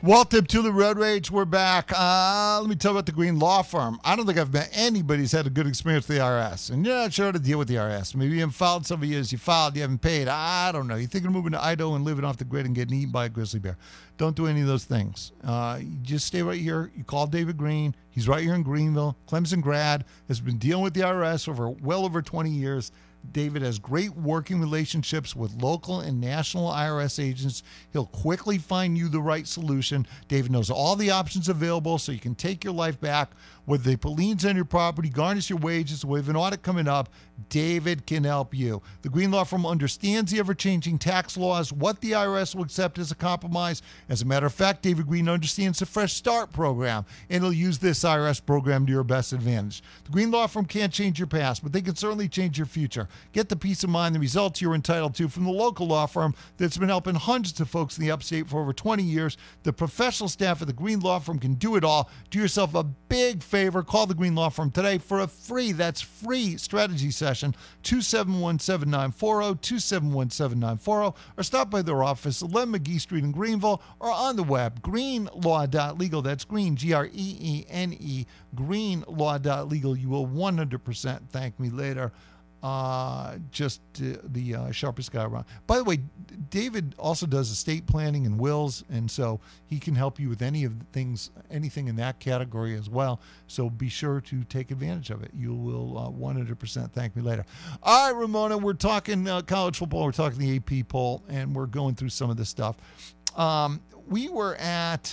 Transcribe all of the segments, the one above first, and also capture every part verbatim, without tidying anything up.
Welcome to the Road Rage. We're back. Uh, let me tell you about the Green Law Firm. I don't think I've met anybody who's had a good experience with the I R S. And you're not sure how to deal with the I R S. Maybe you haven't filed some of years. You filed, you haven't paid. I don't know. You're thinking of moving to Idaho and living off the grid and getting eaten by a grizzly bear. Don't do any of those things. Uh, you just stay right here. You call David Green. He's right here in Greenville. Clemson grad, has been dealing with the I R S over well over twenty years. David has great working relationships with local and national I R S agents. He'll quickly find you the right solution. David knows all the options available so you can take your life back. Whether they put liens on your property, garnish your wages, or have an audit coming up, David can help you. The Green Law Firm understands the ever-changing tax laws, what the I R S will accept as a compromise. As a matter of fact, David Green understands the Fresh Start program, and he'll use this I R S program to your best advantage. The Green Law Firm can't change your past, but they can certainly change your future. Get the peace of mind, the results you're entitled to from the local law firm that's been helping hundreds of folks in the upstate for over twenty years. The professional staff at the Green Law Firm can do it all. Do yourself a big favor. Call the Green Law Firm today for a free, that's free strategy session, two seven one, seven nine four zero, two seven one, seven nine four zero, or stop by their office, eleven McGee Street in Greenville, or on the web, green law dot legal. That's green, G R E E N E, green law dot legal. You will one hundred percent thank me later. Uh, just uh, the uh, sharpest guy around. By the way, David also does estate planning and wills, and so he can help you with any of the things, anything in that category as well. So be sure to take advantage of it. You will uh, one hundred percent thank me later. All right, Ramona, we're talking uh, college football. We're talking the A P poll, and we're going through some of this stuff. Um, we were at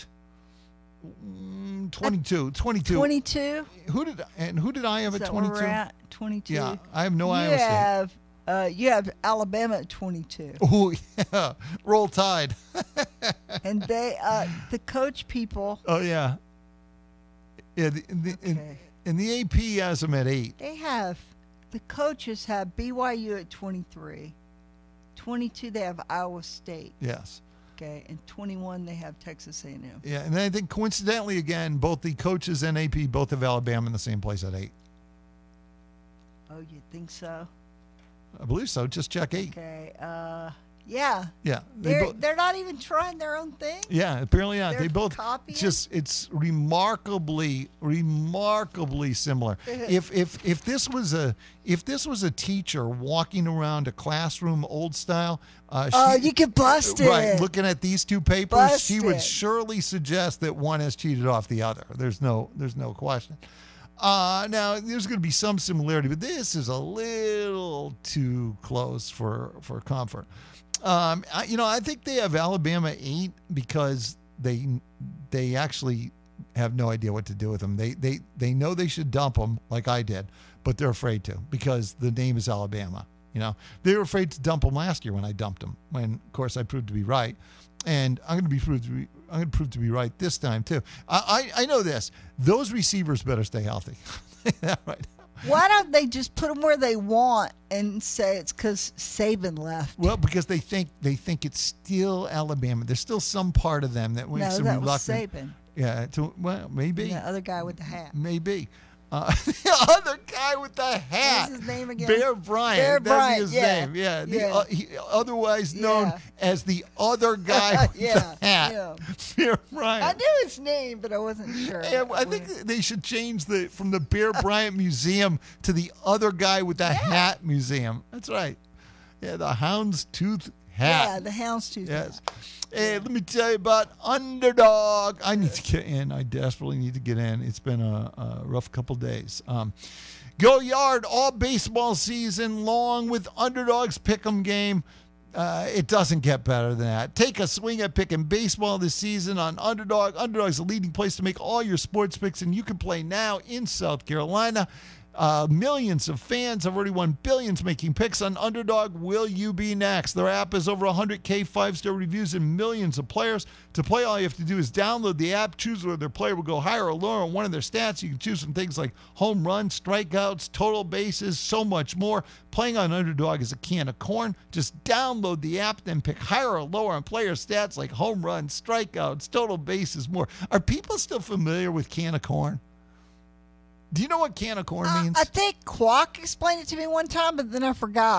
twenty-two. twenty-two. twenty-two. Who did and who did I have Is at that where twenty-two? we're at? twenty-two. Yeah, I have no you Iowa State. have, uh, you have Alabama at twenty-two. Oh yeah, roll tide. And they, uh, the coach people, Oh yeah, yeah. The, the, in, Okay. in the A P has them at eight. they have, the coaches have B Y U at twenty-three. twenty-two, they have Iowa State. Yes. Okay. And twenty-one, they have Texas A and M. Yeah, and then I think coincidentally again, both the coaches and A P both have Alabama in the same place at eight. Oh, you think so? I believe so. Just check eight. Okay. Uh, yeah. Yeah, they They're, both. they're not even trying their own thing. Yeah, apparently not. They're They both copying? just it's remarkably, remarkably similar. if if if this was a if this was a teacher walking around a classroom old style, uh, Oh, she, you can bust it. right, looking at these two papers, Bust she would it. surely suggest that one has cheated off the other. There's no there's no question. Uh, now there's going to be some similarity, but this is a little too close for for comfort. Um, I, you know, I think they have Alabama eight because they they actually have no idea what to do with them. They they they know they should dump them like I did, but they're afraid to because the name is Alabama. You know, they were afraid to dump them last year when I dumped them. When of course I proved to be right, and I'm going to be proved to be I'm going to prove to be right this time too. I I, I know this. Those receivers better stay healthy. Right. Why don't they just put them where they want and say it's because Saban left? Well, because they think they think it's still Alabama. There's still some part of them that makes No, them that was reluctant. Saban. Yeah, to, well, maybe, The other guy with the hat. maybe. Uh, the other guy with the hat. What's his name again? Bear Bryant. Bear That'd be Bryant, his yeah. name. Yeah. The, Yeah. Uh, he, otherwise known Yeah. as the other guy with Yeah, the hat. yeah. Bear Bryant. I knew his name, but I wasn't sure. Yeah, I think they should change the from the Bear Bryant Museum to the other guy with the hat museum. That's right. Yeah, the Houndstooth hat. Yeah, the houndstooth. Yes. Hey, let me tell you about Underdog. I need to get in. I desperately need to get in. It's been a, a rough couple days. Um, go yard all baseball season long with Underdog's Pick'em game. Uh, it doesn't get better than that. Take a swing at picking baseball this season on Underdog. Underdog's the leading place to make all your sports picks, and you can play now in South Carolina. Uh, millions of fans have already won billions making picks on Underdog. Will you be next? Their app has over one hundred K five-star reviews and millions of players. To play, all you have to do is download the app, choose whether their player will go higher or lower on one of their stats. You can choose from things like home runs, strikeouts, total bases, so much more. Playing on Underdog is a can of corn. Just download the app, then pick higher or lower on player stats like home runs, strikeouts, total bases, more. Are people still familiar with can of corn? Do you know what can of corn Uh, means? I think Quack explained it to me one time, but then I forgot.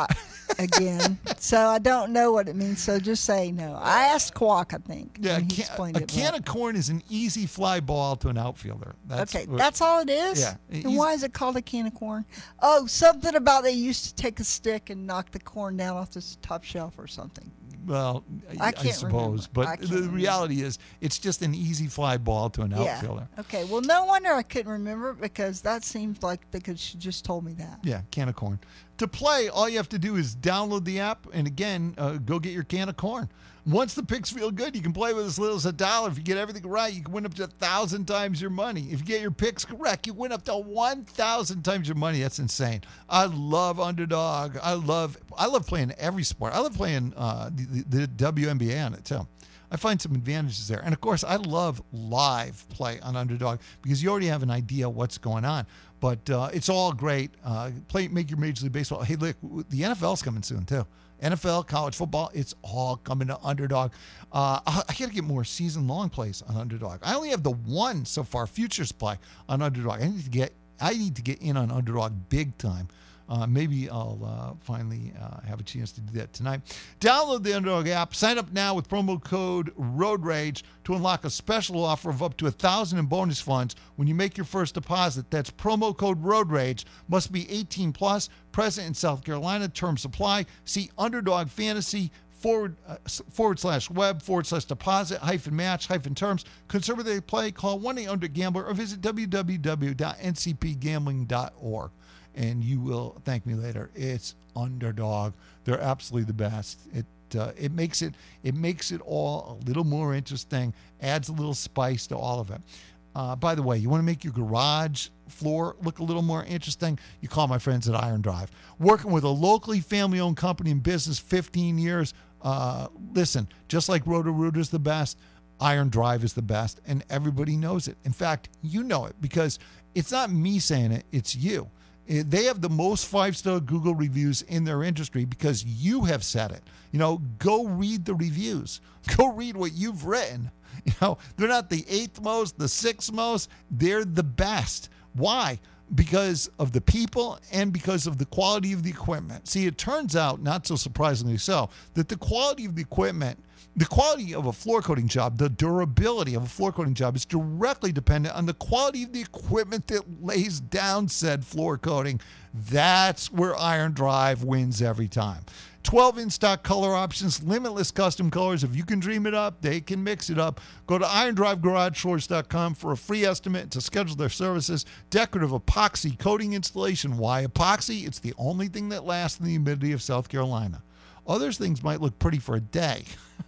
again. So I don't know what it means. So just say no. I asked Quack, I think. Yeah, a, and he can, explained a it can well. of corn is an easy fly ball to an outfielder. That's Okay, what- that's all it is? Yeah, And easy- why is it called a can of corn? Oh, something about they used to take a stick and knock the corn down off the s- top shelf or something. Well, I, I can't suppose, remember. but I the can't reality is, it's just an easy fly ball to an Yeah. outfielder. Okay, well, no wonder I couldn't remember it because that seems like they could she just told me that. Yeah, can of corn. To play, all you have to do is download the app, and again, uh, go get your can of corn. Once the picks feel good, you can play with as little as a dollar. If you get everything right, you can win up to a thousand times your money. If you get your picks correct, you win up to one thousand times your money. That's insane. I love Underdog. I love I love playing every sport. I love playing uh, the, the, the W N B A on it too. I find some advantages there. And of course, I love live play on Underdog because you already have an idea what's going on. But uh, it's all great. Uh, play, make your Major League Baseball. Hey, look, the N F L's coming soon too. N F L, college football, it's all coming to Underdog. Uh, I, I got to get more season-long plays on Underdog. I only have the one so far, futures play on Underdog. I need to get, I need to get in on Underdog big time. Uh, maybe I'll uh, finally uh, have a chance to do that tonight. Download the Underdog app. Sign up now with promo code Road Rage to unlock a special offer of up to a thousand in bonus funds when you make your first deposit. That's promo code Road Rage. Must be eighteen plus. Present in South Carolina. Term supply. See Underdog Fantasy forward uh, forward slash web forward slash deposit hyphen match hyphen terms. Concern with they play. Call one eight hundred gambler or visit w w w dot n c p gambling dot org. And you will thank me later. It's Underdog. They're absolutely the best. It uh, it makes it it makes it all a little more interesting. Adds a little spice to all of it. Uh, by the way, you want to make your garage floor look a little more interesting? You call my friends at Iron Drive. Working with a locally family-owned company in business fifteen years. Uh, listen, just like Roto-Rooter's the best, Iron Drive is the best, and everybody knows it. In fact, you know it because it's not me saying it; it's you. They have the most five-star Google reviews in their industry because you have said it. You know, go read the reviews. Go read what you've written. You know, they're not the eighth most, the sixth most. They're the best. Why? Because of the people and because of the quality of the equipment. See, it turns out, not so surprisingly so, that the quality of the equipment, the quality of a floor coating job, the durability of a floor coating job is directly dependent on the quality of the equipment that lays down said floor coating. That's where Iron Drive wins every time. twelve in-stock color options, limitless custom colors. If you can dream it up, they can mix it up. Go to iron drive garage floors dot com for a free estimate to schedule their services. Decorative epoxy coating installation. Why epoxy? It's the only thing that lasts in the humidity of South Carolina. Other things might look pretty for a day,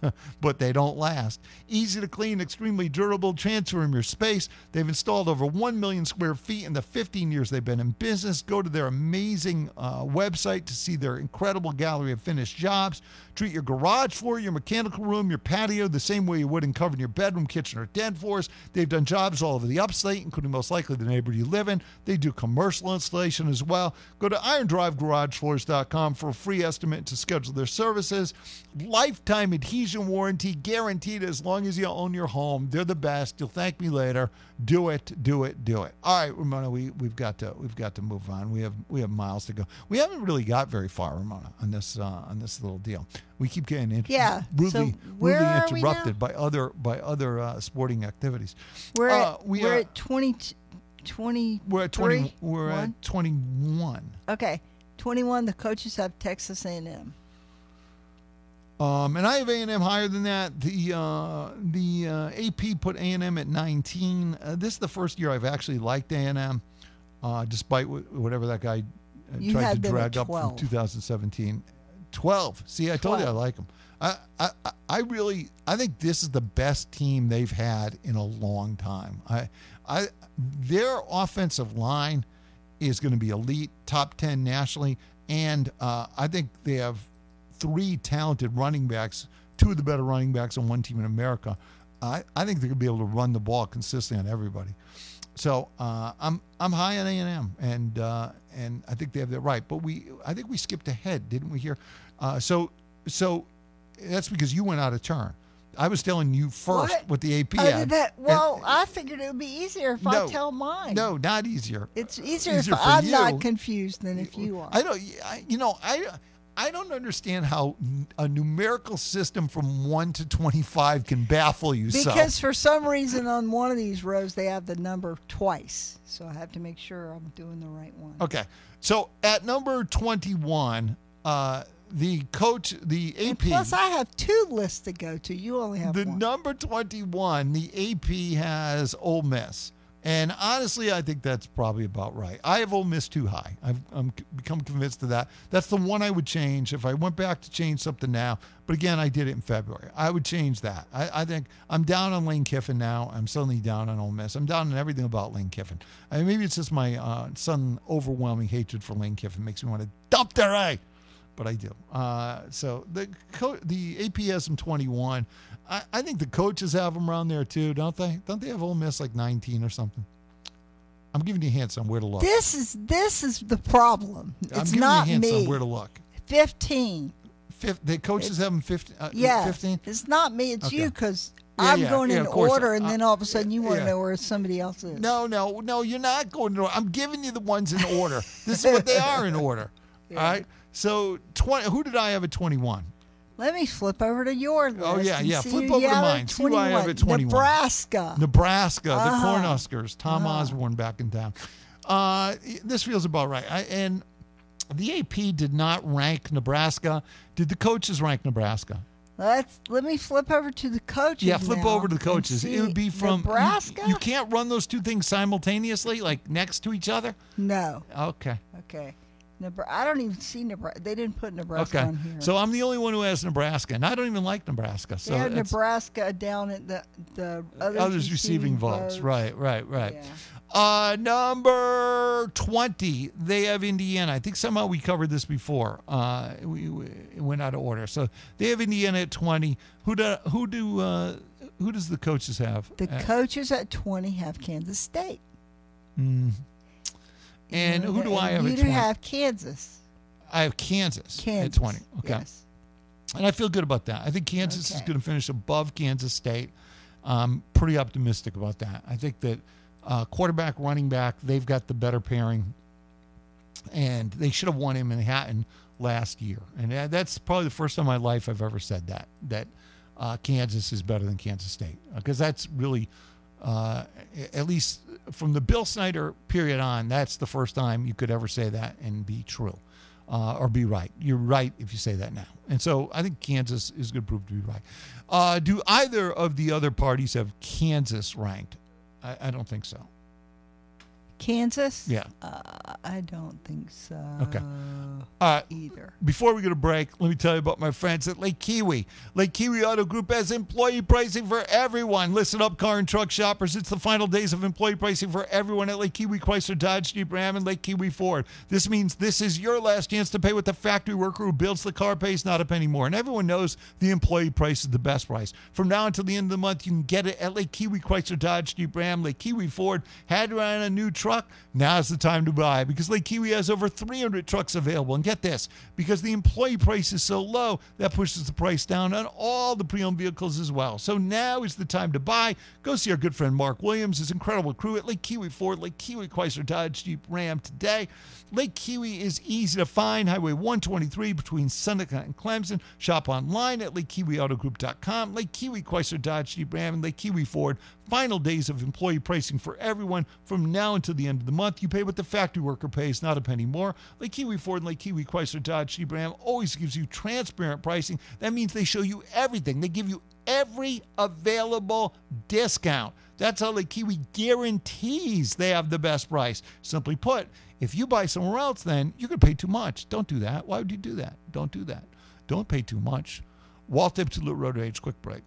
but they don't last. Easy to clean, extremely durable, transform your space. They've installed over one million square feet in the fifteen years they've been in business. Go to their amazing uh, website to see their incredible gallery of finished jobs. Treat your garage floor, your mechanical room, your patio the same way you would in covering your bedroom, kitchen, or den floors. They've done jobs all over the upstate, including most likely the neighborhood you live in. They do commercial installation as well. Go to iron drive garage floors dot com for a free estimate to schedule their services. Lifetime adhesion warranty guaranteed as long as you own your home. They're the best. You'll thank me later. Do it, do it, do it. All right, Ramona, we, we've got to we've got to move on. We have we have miles to go. We haven't really got very far, Ramona, on this uh, on this little deal. We keep getting inter- Yeah, rudely, so where rudely are we interrupted now? by other by other uh, sporting activities. We're Uh, at, we we're are- at twenty, twenty. We're at twenty. We're at twenty-one. Okay, twenty-one. The coaches have Texas A and M. Um, and I have A and M higher than that. The uh, the uh, A P put A and M at nineteen. Uh, this is the first year I've actually liked A and M, uh, despite w- whatever that guy uh, You tried to had them at drag up from twelve. two thousand seventeen. twelve. See, I told you I twelve. like them. I, I I- I really I think this is the best team they've had in a long time. I I their offensive line is going to be elite, top ten nationally, and uh, I think they have three talented running backs, two of the better running backs on one team in America. I, I think they're going to be able to run the ball consistently on everybody. So uh, I'm I'm high on A and M, and uh, and I think they have that right. But we I think we skipped ahead, didn't we? Here, uh, so so that's because you went out of turn. I was telling you first What? what the A P Oh, had. did that? and- Well, I figured it would be easier if No. I tell mine. no, not easier. It's easier, Easier if for I'm you. not confused than if you are. I don't. I, you know, I I don't understand how n- a numerical system from one to twenty-five can baffle you. so. Because for some reason on one of these rows they have the number twice, so I have to make sure I'm doing the right one. Okay. So at number twenty-one, uh, the coach, the A P. And plus, I have two lists to go to. You only have the one. number twenty-one, the A P has Ole Miss. And honestly, I think that's probably about right. I have Ole Miss too high. I've I'm become convinced of that. That's the one I would change if I went back to change something now. But again, I did it in February. I would change that. I, I think I'm down on Lane Kiffin now. I'm suddenly down on Ole Miss. I'm down on everything about Lane Kiffin. I mean, maybe it's just my uh, sudden overwhelming hatred for Lane Kiffin makes me want to dump their A. But I do. Uh, so the co- the A P has them twenty-one. I, I think the coaches have them around there too, don't they? Don't they have Ole Miss like nineteen or something? I'm giving you hints on where to look. This is this is the problem. I'm It's giving not you hints me. on where to look. Fifteen. Fif- the coaches have them fifteen. Uh, Yeah, fifteen. it's not me. It's Okay. you because Yeah, I'm yeah, going yeah, in of course. order, and Uh, then all of a sudden you want to yeah. know where somebody else is. No, no, no. You're not going to. I'm giving you the ones in order. This is what they are in order. Yeah. All right. So twenty. Who did I have at twenty-one? Let me flip over to your list. Oh, yeah, and yeah. see Flip who over you to have mine. at See who I have at twenty-one. Nebraska. Nebraska, Uh-huh. the Cornhuskers, Tom Uh-huh. Osborne back in town. Uh, this feels about right. I, and the A P did not rank Nebraska. Did the coaches rank Nebraska? Let's let me flip over to the coaches. Yeah, flip now over to the and coaches. see It would be from you- Nebraska. You, can't run those two things simultaneously, like next to each other. No. Okay. Okay. Nebra- I don't even see Nebraska. They didn't put Nebraska Okay. on here. So I'm the only one who has Nebraska, and I don't even like Nebraska. So they have it's- Nebraska down at the the others, others receiving votes. Right, right, right. Yeah. Uh, number twenty, they have Indiana. I think somehow we covered this before. Uh, we, we it went out of order. So they have Indiana at twenty. Who do who do uh, who does the coaches have? The Uh, coaches at twenty have Kansas State. mm. And who do I have You at do twenty? have Kansas. I have Kansas, Kansas at twenty. Okay. Yes. And I feel good about that. I think Kansas is Okay. going to finish above Kansas State. I'm pretty optimistic about that. I think that uh, quarterback, running back, they've got the better pairing. And they should have won in Manhattan last year. And that- that's probably the first time in my life I've ever said that, that uh, Kansas is better than Kansas State. Because that's really, uh, at least from the Bill Snyder period on, that's the first time you could ever say that and be true. Uh, or be right. You're right if you say that now. And so I think Kansas is going to prove to be right. Uh, do either of the other parties have Kansas ranked? I, I don't think so. Kansas? Yeah. Uh, I don't think so. Okay. Uh, Either. Before we go to break, let me tell you about my friends at Lake Kiwi. Lake Kiwi Auto Group has employee pricing for everyone. Listen up, car and truck shoppers. It's the final days of employee pricing for everyone at Lake Kiwi Chrysler Dodge Jeep Ram and Lake Kiwi Ford. This means this is your last chance to pay what the factory worker who builds the car pays, not a penny more. And everyone knows the employee price is the best price. From now until the end of the month, you can get it at Lake Kiwi Chrysler Dodge Jeep Ram, Lake Kiwi Ford. Had to run a new truck? Now's the time to buy because Lake Kiwi has over three hundred trucks available. And get this, because the employee price is so low, that pushes the price down on all the pre-owned vehicles as well. So now is the time to buy. Go see our good friend Mark Williams, his incredible crew at Lake Kiwi Ford, Lake Kiwi Chrysler Dodge Jeep Ram today. Lake Kiwi is easy to find, Highway one twenty-three between Seneca and Clemson. Shop online at lake kiwi auto group dot com. Lake Kiwi Chrysler Dodge Jeep Ram and Lake Kiwi Ford. Final days of employee pricing for everyone from now until the end of the month. You pay what the factory worker pays, not a penny more. Lake Kiwi Ford and Lake Kiwi Chrysler Dodge Jeep Ram always gives you transparent pricing. That means they show you everything. They give you every available discount. That's how Lake Kiwi guarantees they have the best price. Simply put, if you buy somewhere else, then you're going to pay too much. Don't do that. Why would you do that? Don't do that. Don't pay too much. Walt Absolute Road Rage, quick break.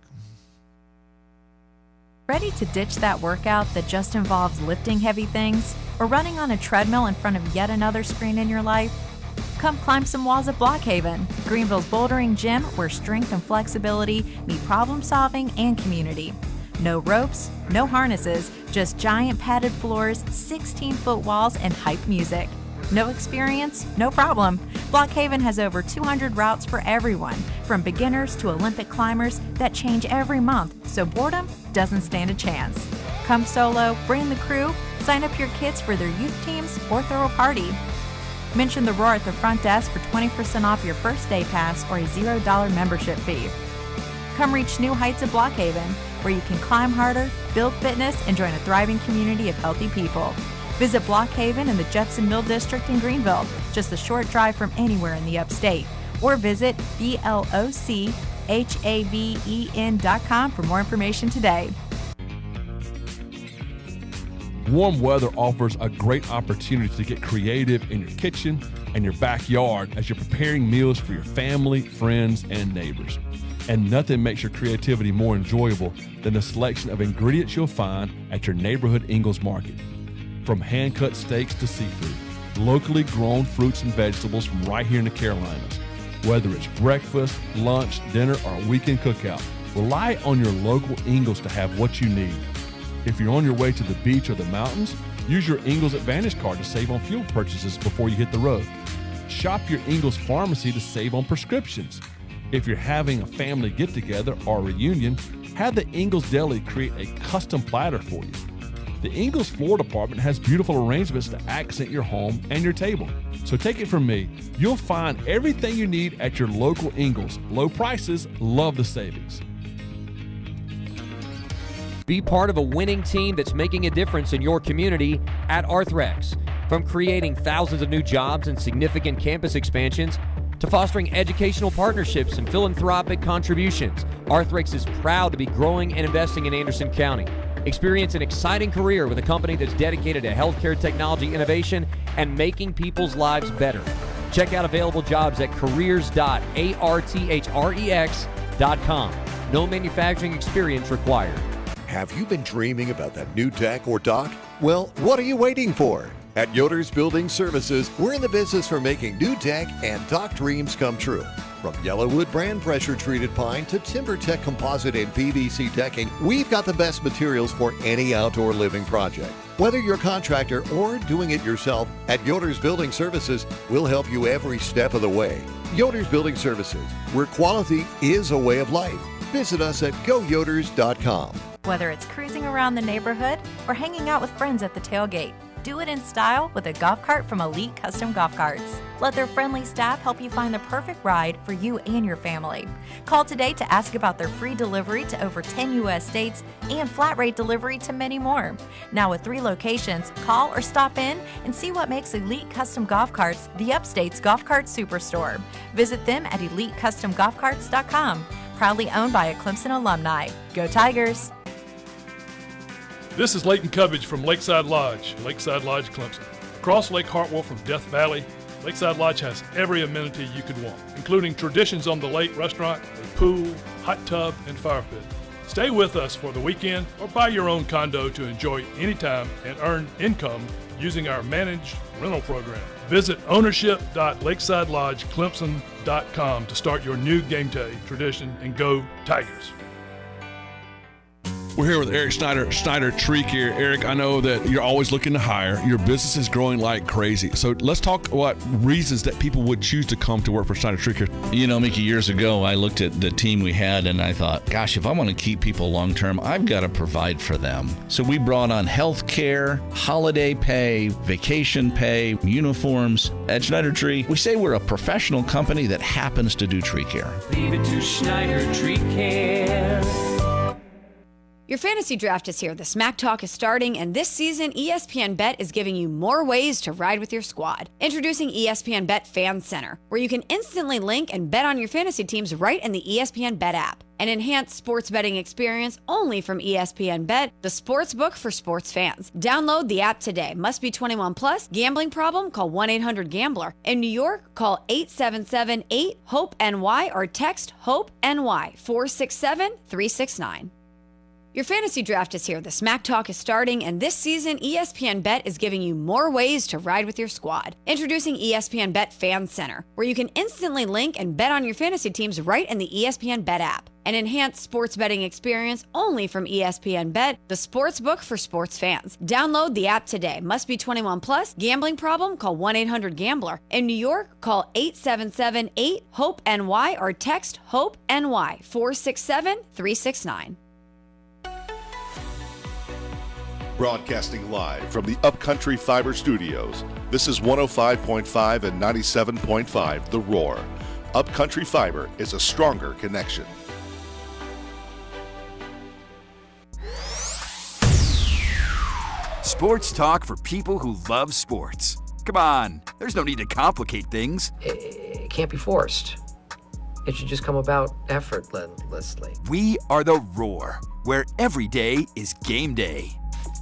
Ready to ditch that workout that just involves lifting heavy things or running on a treadmill in front of yet another screen in your life? Come climb some walls at Blockhaven, Greenville's bouldering gym where strength and flexibility meet problem solving and community. No ropes, no harnesses, just giant padded floors, sixteen-foot walls, and hype music. No experience? No problem. Blockhaven has over two hundred routes for everyone, from beginners to Olympic climbers that change every month, so boredom doesn't stand a chance. Come solo, bring the crew, sign up your kids for their youth teams, or throw a party. Mention the Roar at the front desk for twenty percent off your first day pass or a zero dollars membership fee. Come reach new heights at Blockhaven, where you can climb harder, build fitness, and join a thriving community of healthy people. Visit Blockhaven in the Judson Mill District in Greenville, just a short drive from anywhere in the upstate. Or visit B L O C H A V E N dot com for more information today. Warm weather offers a great opportunity to get creative in your kitchen and your backyard as you're preparing meals for your family, friends, and neighbors. And nothing makes your creativity more enjoyable than the selection of ingredients you'll find at your neighborhood Ingles Market. From hand-cut steaks to seafood, locally grown fruits and vegetables from right here in the Carolinas. Whether it's breakfast, lunch, dinner, or a weekend cookout, rely on your local Ingles to have what you need. If you're on your way to the beach or the mountains, use your Ingles Advantage card to save on fuel purchases before you hit the road. Shop your Ingles Pharmacy to save on prescriptions. If you're having a family get-together or reunion, have the Ingles Deli create a custom platter for you. The Ingles Floor Department has beautiful arrangements to accent your home and your table. So take it from me, you'll find everything you need at your local Ingles. Low prices, love the savings. Be part of a winning team that's making a difference in your community at Arthrex. From creating thousands of new jobs and significant campus expansions to fostering educational partnerships and philanthropic contributions, Arthrex is proud to be growing and investing in Anderson County. Experience an exciting career with a company that's dedicated to healthcare technology innovation and making people's lives better. Check out available jobs at careers dot arthrex dot com. No manufacturing experience required. Have you been dreaming about that new deck or dock? Well, what are you waiting for? At Yoder's Building Services, we're in the business for making new deck and dock dreams come true. From Yellowwood brand pressure-treated pine to TimberTech composite and P V C decking, we've got the best materials for any outdoor living project. Whether you're a contractor or doing it yourself, at Yoder's Building Services, we'll help you every step of the way. Yoder's Building Services, where quality is a way of life. Visit us at go yoders dot com. Whether it's cruising around the neighborhood or hanging out with friends at the tailgate, do it in style with a golf cart from Elite Custom Golf Carts. Let their friendly staff help you find the perfect ride for you and your family. Call today to ask about their free delivery to over ten U S states and flat rate delivery to many more. Now with three locations, call or stop in and see what makes Elite Custom Golf Carts the Upstate's Golf Cart Superstore. Visit them at elite custom golf carts dot com. Proudly owned by a Clemson alumni. Go Tigers! This is Leighton Cubbage from Lakeside Lodge, Lakeside Lodge, Clemson. Across Lake Hartwell from Death Valley, Lakeside Lodge has every amenity you could want, including Traditions on the Lake restaurant, a pool, hot tub, and fire pit. Stay with us for the weekend or buy your own condo to enjoy anytime and earn income using our managed rental program. Visit ownership dot lakeside lodge clemson dot com to start your new game day tradition and go Tigers. We're here with Eric Snyder, Snyder Tree Care. Eric, I know that you're always looking to hire. Your business is growing like crazy. So let's talk about reasons that people would choose to come to work for Snyder Tree Care. You know, Mickey, years ago, I looked at the team we had and I thought, gosh, if I want to keep people long term, I've got to provide for them. So we brought on health care, holiday pay, vacation pay, uniforms. At Snyder Tree, we say we're a professional company that happens to do tree care. Leave it to Schneider Tree Care. Your fantasy draft is here. The Smack Talk is starting, and this season, E S P N Bet is giving you more ways to ride with your squad. Introducing E S P N Bet Fan Center, where you can instantly link and bet on your fantasy teams right in the E S P N Bet app. An enhanced sports betting experience only from E S P N Bet, the sports book for sports fans. Download the app today. Must be twenty-one plus. Gambling problem? Call one eight hundred gambler. In New York, call eight seven seven eight hope N Y or text HOPE-N Y four six seven three six nine. Your fantasy draft is here. The Smack Talk is starting, and this season, E S P N Bet is giving you more ways to ride with your squad. Introducing E S P N Bet Fan Center, where you can instantly link and bet on your fantasy teams right in the E S P N Bet app. An enhanced sports betting experience only from E S P N Bet, the sports book for sports fans. Download the app today. Must be twenty-one plus. Gambling problem? Call one eight hundred gambler. In New York, call eight seven seven eight hope-N Y or text HOPE-N Y four six seven three six nine. Broadcasting live from the Upcountry Fiber Studios, This is one oh five point five and ninety-seven point five The Roar. Upcountry Fiber is a stronger connection. Sports talk for people who love sports. Come on, there's no need to complicate things. It can't be forced. It should just come about effortlessly. We are The Roar, where every day is game day.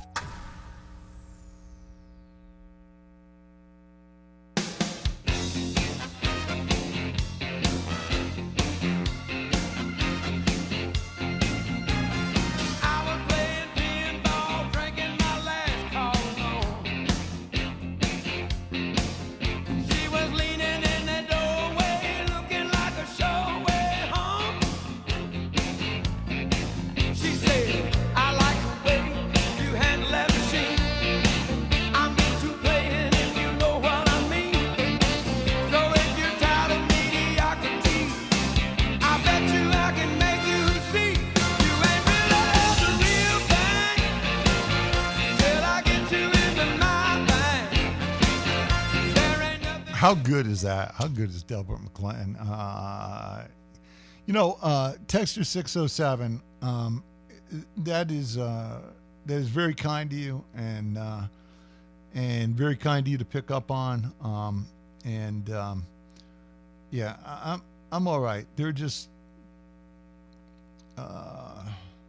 How good is that? How good is Delbert McClinton? Uh, you know, uh, Texter six oh seven, um, that is uh, that is very kind to you, and uh, and very kind to you to pick up on. Um, and um, yeah, I, I'm I'm all right. They're just uh,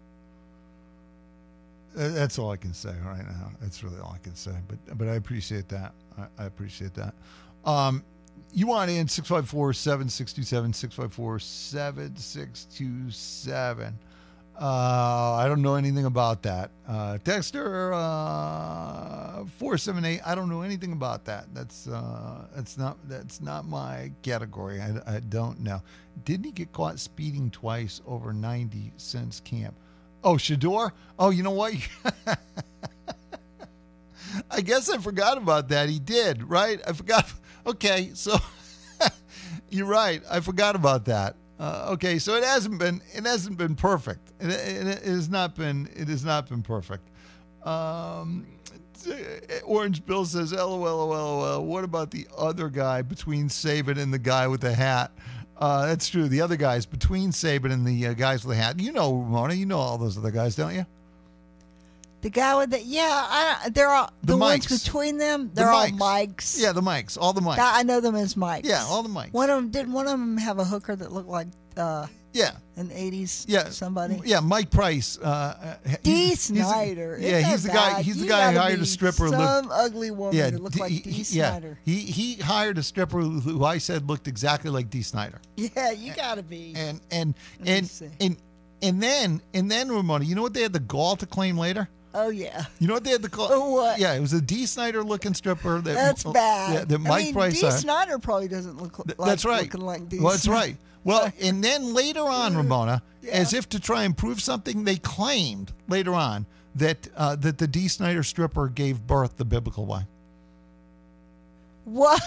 that's all I can say right now. That's really all I can say. But but I appreciate that. I, I appreciate that. Um, you want in six five four, seven six two seven, six five four, seven six two seven. Uh, I don't know anything about that. Uh, Dexter, uh, four seven eight. I don't know anything about that. That's, uh, that's not, that's not my category. I, I don't know. Didn't he get caught speeding twice over ninety since camp? Oh, Shador? Oh, you know what? I guess I forgot about that. He did, right? I forgot. Okay, so you're right. I forgot about that. Uh, okay, so it hasn't been it hasn't been perfect. It, it, it has not been it has not been perfect. Um, Orange Bill says, "L O L O L O L. What about the other guy between Saban and the guy with the hat?" Uh, that's true. The other guys between Saban and the uh, guys with the hat. You know, Ramona. You know all those other guys, don't you? The guy with the yeah, I, they're all the, The ones mics. between them. The They're all mics. mics. Yeah, the mics. All the mics. That- I know them as mics. Yeah, all the mics. One of them didn't. One of them have a hooker that looked like uh, Yeah. an eighties Yeah, somebody. Yeah, Mike Price. Uh, D. he's- he's- Snyder. Yeah, Isn't he's the that guy. bad? He's the You guy who gotta hired be a stripper. who Some looked, ugly woman yeah, that looked D- like he- D. he- yeah. Snyder. He he hired a stripper who, who I said looked exactly like D. Snyder. Yeah, you gotta be. And and Let me and see. and and then and then Ramona, you know what they had the gall to claim later? Oh yeah. You know what they had the call? Oh, what? Yeah, it was a D. Snyder looking stripper. That, That's bad. Yeah, that I Mike mean, Price. D. hired. Snyder probably doesn't look like That's right. looking like D. Well, that's Snyder. right. Well, and then later on, Ramona, Yeah. as if to try and prove something, they claimed later on that uh, that the D. Snyder stripper gave birth the biblical way. What?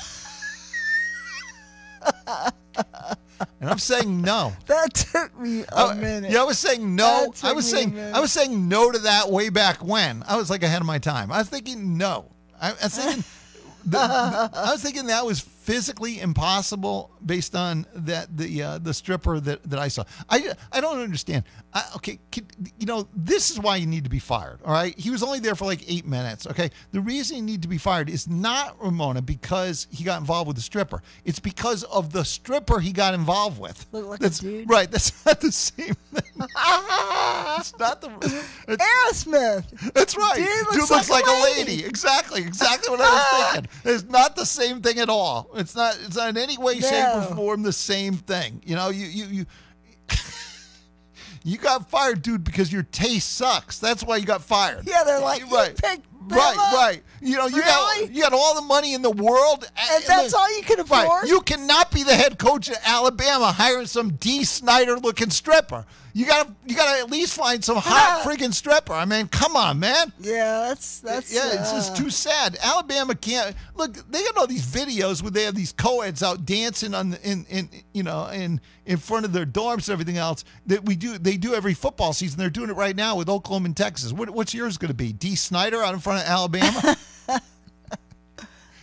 And I'm saying no. That took me a Oh, minute. Yeah, I was saying no. That I took was me a saying minute. I was saying no to that way back when. I was like ahead of my time. I was thinking no. I, I was thinking the, the- I was thinking that was physically impossible based on that the uh, the stripper that, that I saw. I I don't understand. I, okay, can, you know this is why you need to be fired. All right, he was only there for like eight minutes. Okay, the reason you need to be fired is not Ramona because he got involved with the stripper. It's because of the stripper he got involved with. Look like a that's dude. right. That's not the same thing. It's not the. It's, Aerosmith. that's right. Dude looks like a lady. Exactly. Exactly what I was thinking. It's not the same thing at all. It's not. It's not in any way, shape, or No. form the same thing. You know, you you you. You got fired, dude, because your taste sucks. That's why you got fired. Yeah, they're like, you right, picked right, Bama? right. You know, you Really? got you got all the money in the world, And that's all you can afford? Right. You cannot be the head coach at Alabama hiring some D. Snyder looking stripper. You gotta you gotta at least find some hot friggin' stripper. I mean, come on, man. Yeah, that's that's. Yeah, it's just uh, too sad. Alabama can't look. They got all these videos where they have these co-eds out dancing on the, in in you know in in front of their dorms and everything else that we do. They do every football season. They're doing it right now with Oklahoma and Texas. What, what's yours going to be? D. Snyder out in front of Alabama?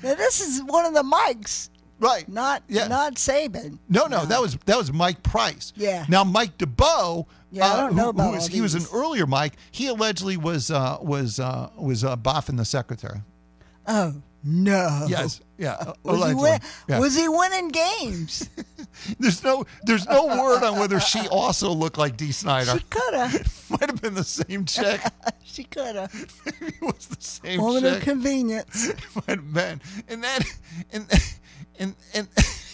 Now this is one of the Mikes. Right. Not Yeah. not Saban. No, no, that was that was Mike Price. Yeah. Now Mike DeBow, Yeah, I don't uh, know who, about who was, all he was an these. earlier Mike. He allegedly was uh, was uh, was uh, boffing the secretary. Oh no. Yes. Yeah. uh, Was he, allegedly. win- Yeah. was he winning games? There's no there's no word on whether she also looked like Dee Snyder. She could have. Might have been the same chick. She could have. Maybe it was the same Woman chick. of convenience. Might have been. And then and and and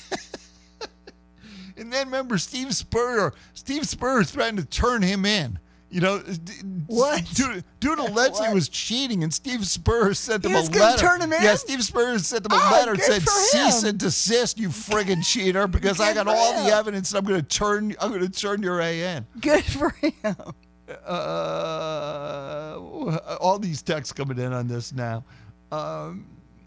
and then remember Steve Spurrier. Steve Spurrier threatened to turn him in. You know, what? Dude, dude allegedly What? was cheating, and Steve Spurrier sent He him was a gonna letter. turn him in? Yeah, Steve Spurrier sent him a Oh, letter good said, for "Cease him. and desist, you friggin' cheater, because I Good got for all the him. evidence. I'm going to turn. I'm going to turn your A in." Good for him. Uh, all these texts coming in on this now. Um,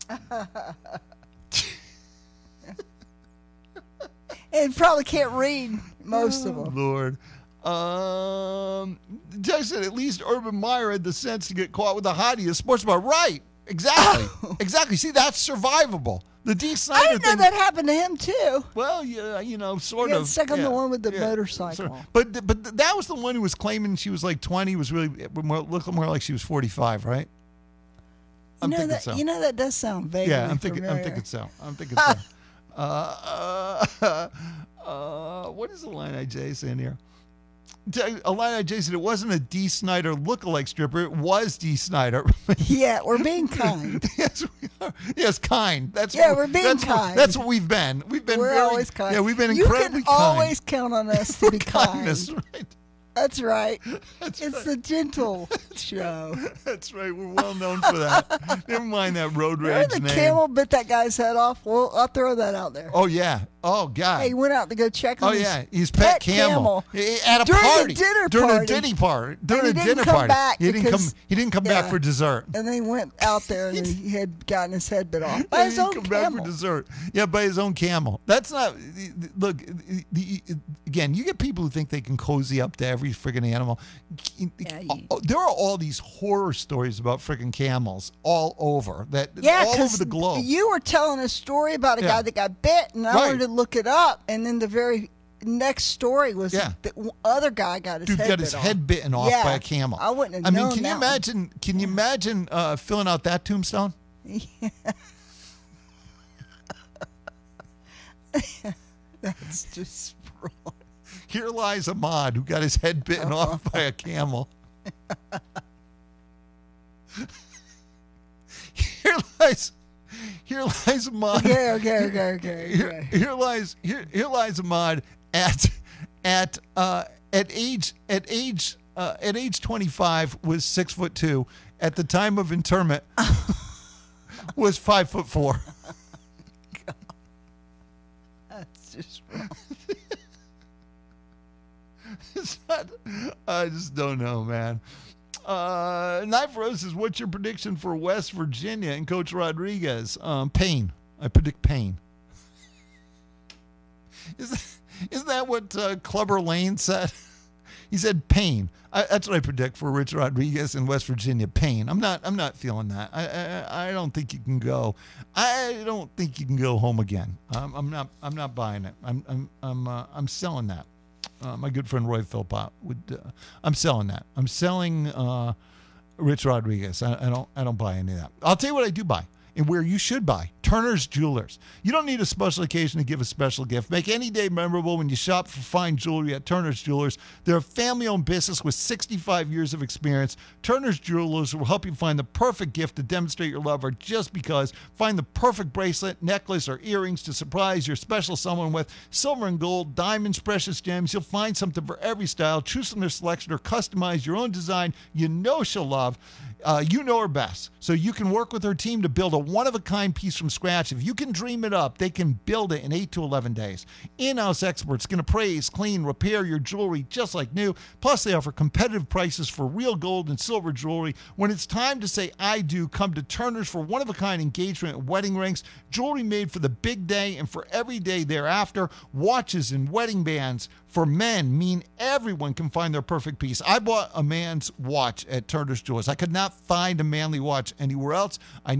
And probably can't read most of them. Lord. Um, Jason, at least Urban Meyer had the sense to get caught with the hottie as sports bar. Right. Exactly. exactly. See, that's survivable. The D. Snyder I didn't know thing. that happened to him too. Well, yeah, you know, sort He got of. stuck on yeah, the one with the yeah, motorcycle. sort of. But but that was the one who was claiming she was like twenty. Was really more, looked more like she was forty-five, right? You I'm know thinking that. so. You know that does sound vaguely Yeah, I'm thinking. I'm familiar. thinking so. I'm thinking so. Uh, uh, uh, what is Illini J saying here? Illini J said it wasn't a D. Snyder lookalike stripper. It was D. Snyder. Yeah, we're being kind. yes, we are. Yes, kind. That's Yeah, what, we're being that's kind. What, that's what we've been. We've been. We're very, always kind. Yeah, we've been you incredibly can kind. always count on us to be Kindness, kind. right? That's right. That's it's right. the gentle show. That's right. We're well known for that. Never mind that road rage Remember the name. camel bit that guy's head off? Well, I'll throw that out there. Oh yeah. Oh God. Hey, he went out to go check on Oh his yeah, he's pet, pet camel. camel. at a During the party dinner during party. a dinner party during And a he didn't dinner come party. back he didn't come. because- He didn't come back yeah. for dessert. And then he went out there and he had gotten his head bit off by He his didn't own come back camel. for dessert. Yeah, by his own camel. That's not. Look, the, the, again, you get people who think they can cozy up to every friggin' animal. Oh, there are all these horror stories about friggin' camels all over that. Yeah, all over because the globe. you were telling a story about a Yeah. guy that got bit, and I Right. wanted to look it up, and then the very next story was Yeah. the w- other guy got his Dude head got bit his off. head bitten off Yeah, by a camel. I wouldn't have I mean, known can you that one. imagine? Can you imagine uh, filling out that tombstone? That's just wrong. Here lies Ahmad, who got his head bitten off by a camel. Here lies, here lies Ahmad. Okay, okay, okay, okay. Here, okay. here lies, here, here lies Ahmad at, at, uh, at age, at age, uh, at age twenty-five was six foot two. At the time of interment, was five foot four. That's just wrong. It's not, I just don't know, man. Uh, Knife Rose says, what's your prediction for West Virginia and Coach Rodriguez? Um, pain. I predict pain. Is that, isn't that what uh, Clubber Lane said? He said pain. I, that's what I predict for Rich Rodriguez in West Virginia. Pain. I'm not. I'm not feeling that. I. I, I don't think you can go. I don't think you can go home again. I'm, I'm not. I'm not buying it. I'm. I'm. I'm. Uh, I'm selling that. Uh, my good friend Roy Philpott would. Uh, I'm selling that. I'm selling uh, Rich Rodriguez. I, I don't. I don't buy any of that. I'll tell you what I do buy, and where you should buy. Turner's Jewelers. You don't need a special occasion to give a special gift. Make any day memorable when you shop for fine jewelry at Turner's Jewelers. They're a family-owned business with sixty-five years of experience. Turner's Jewelers will help you find the perfect gift to demonstrate your love or just because. Find the perfect bracelet, necklace, or earrings to surprise your special someone with. Silver and gold, diamonds, precious gems. You'll find something for every style. Choose from their selection or customize your own design you know she'll love. Uh, you know her best. So you can work with her team to build a one-of-a-kind piece from scratch. If you can dream it up, they can build it in eight to eleven days. In-house experts can appraise, clean, repair your jewelry just like new. Plus, they offer competitive prices for real gold and silver jewelry. When it's time to say I do, come to Turner's for one-of-a-kind engagement and wedding rings, jewelry made for the big day and for every day thereafter, watches and wedding bands for men mean everyone can find their perfect piece. I bought a man's watch at Turner's Jewelers. I could not find a manly watch anywhere else. I knew exactly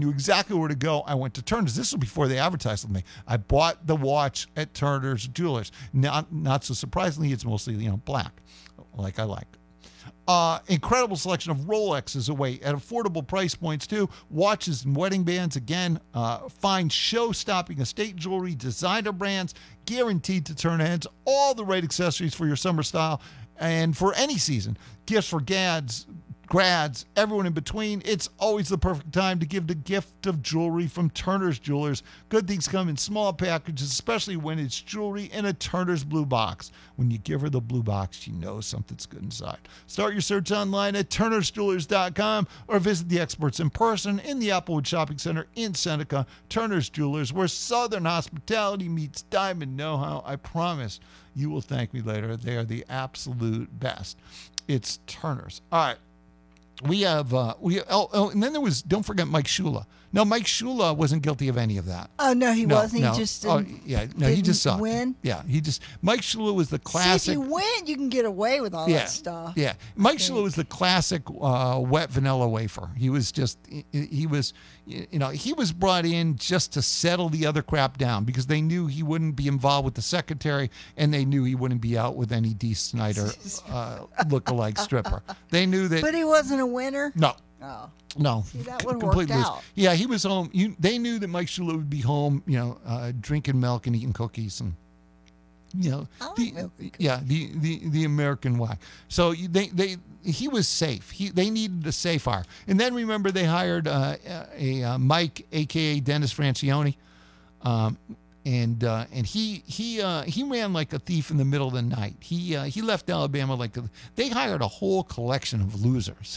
exactly where to go. I went to Turner's. This was before they advertised with me. I bought the watch at Turner's Jewelers. Not not so surprisingly, it's mostly, you know, black, like I like. Uh, incredible selection of Rolexes away at affordable price points too. Watches and wedding bands again. Uh, fine show-stopping estate jewelry, designer brands, guaranteed to turn heads. All the right accessories for your summer style and for any season. Gifts for gads, grads, everyone in between. It's always the perfect time to give the gift of jewelry from Turner's Jewelers. Good things come in small packages, especially when it's jewelry in a Turner's blue box. When you give her the blue box, she knows something's good inside. Start your search online at turners jewelers dot com or visit the experts in person in the Applewood Shopping Center in Seneca. Turner's Jewelers, where Southern hospitality meets diamond know-how. I promise you will thank me later. They are the absolute best. It's Turner's. All right. We have, uh, we oh, oh, and then there was, don't forget Mike Shula. No, Mike Shula wasn't guilty of any of that. Oh, no, he no, wasn't. No. He just oh, didn't, yeah, no, he just sucked. win. Yeah, he just, Mike Shula was the classic. See, if you win, you can get away with all yeah, that stuff. Yeah, Mike Shula was the classic uh, wet vanilla wafer. He was just, he, he was, you know, he was brought in just to settle the other crap down because they knew he wouldn't be involved with the secretary and they knew he wouldn't be out with any Dee Snider uh, lookalike stripper. They knew that. But he wasn't a winner? No. Oh. No, See, that would complete work lose. out. Yeah, he was home. You, they knew that Mike Shula would be home, you know, uh, drinking milk and eating cookies and, you know, I like the, milk and yeah, the, the, the American way. So they, they, he was safe. He, they needed a safe hire. And then remember they hired uh, a, a Mike, A K A Dennis Francione. Um, and uh, and he he uh, he ran like a thief in the middle of the night. He uh, he left Alabama like a, they hired a whole collection of losers.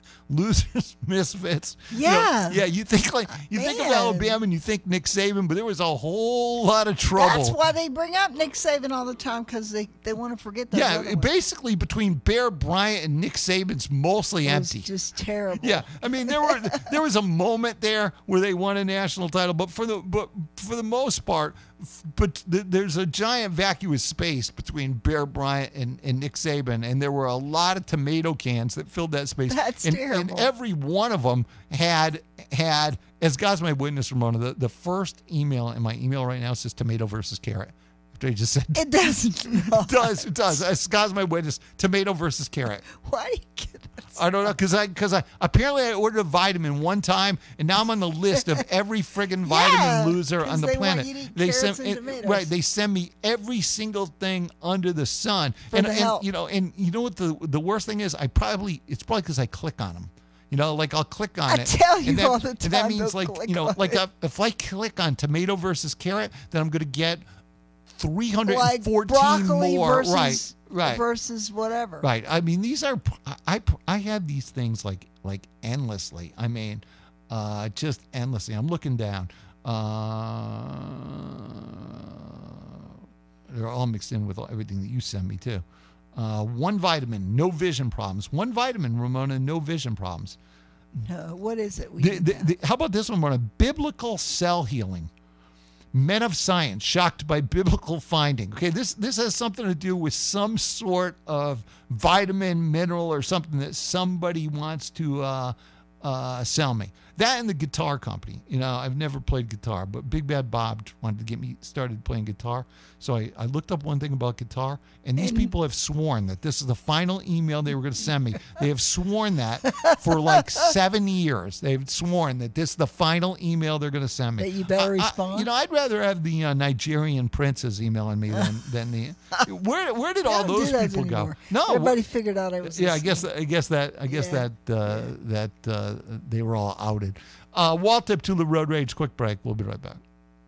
Losers, misfits. Yeah. You know, yeah, you think like you think of Man. Alabama and you think Nick Saban, but there was a whole lot of trouble. That's why they bring up Nick Saban all the time, because they, they want to forget those Yeah, other ones. basically between Bear Bryant and Nick Saban's mostly It was empty. just terrible. Yeah, I mean there were there was a moment there where they won a national title, but for the but for the most part, f- but th- there's a giant vacuous space between Bear Bryant and, and Nick Saban, and there were a lot of tomato cans that filled that space. That's and, terrible. And every one of them had had, as God's my witness, Ramona, the, the first email in my email right now says tomato versus carrot. After I just said It doesn't. it does. It does. As God's my witness, tomato versus carrot. Why do you get that? I don't know, because I because I apparently I ordered a vitamin one time, and now I'm on the list of every friggin' vitamin Yeah, loser 'cause on the they want planet. you to eat They carrots send and it- tomatoes. right. They send me every single thing under the sun, For and, the and help. you know, and you know what the the worst thing is? I probably it's probably because I click on them. You know, like I'll click on I it. tell you and that, all the And that time, means don't like click you know, on like it. uh, if I click on tomato versus carrot, then I'm going to get three hundred Like fourteen broccoli more. versus, right. Right. versus whatever. Right. I mean, these are I I, I have these things like like endlessly. I mean, uh, just endlessly. I'm looking down. Uh, they're all mixed in with everything that you send me too. Uh, one vitamin, no vision problems. One vitamin, Ramona, no vision problems. No, what is it? We The, need the, now? the, how about this one, Ramona? Biblical cell healing. Men of science shocked by biblical finding. Okay, this this has something to do with some sort of vitamin, mineral, or something that somebody wants to uh, uh, sell me. That and the guitar company. You know, I've never played guitar, but Big Bad Bob wanted to get me started playing guitar. So I, I looked up one thing about guitar, and these And- people have sworn that this is the final email they were going to send me. They have sworn that for like seven years. They've sworn that this is the final email they're going to send me. That you better I- I- respond? you know, I'd rather have the uh, Nigerian princes emailing me than, than the. Where where did all They don't those do those people go? anymore. No, Everybody figured out I was yeah, I listening. guess I guess that I guess Yeah. that uh, that uh, they were all outed. Uh, Walt Tip to the Road Rage. Quick break. We'll be right back.